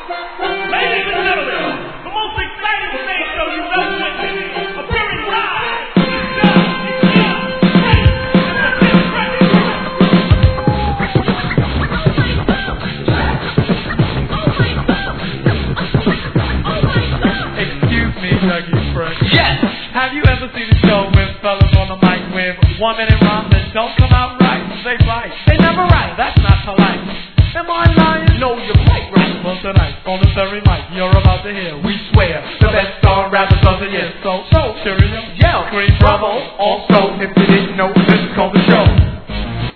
Ladies and gentlemen, the most exciting stage show you've ever witnessed, appearing live. Excuse me, Dougie Fresh. Yes! Have you ever seen a show with fellas on the mic with 1 minute rhymes that don't come out right? They bite. They never write. That's not polite. Am I lying? No, you're quite right. Well, tonight, on the very mic, you're about to hear, we swear, the best star rappers of the year. So, cheerio, yell, scream, bravo. Also, if you didn't know, this is called the show.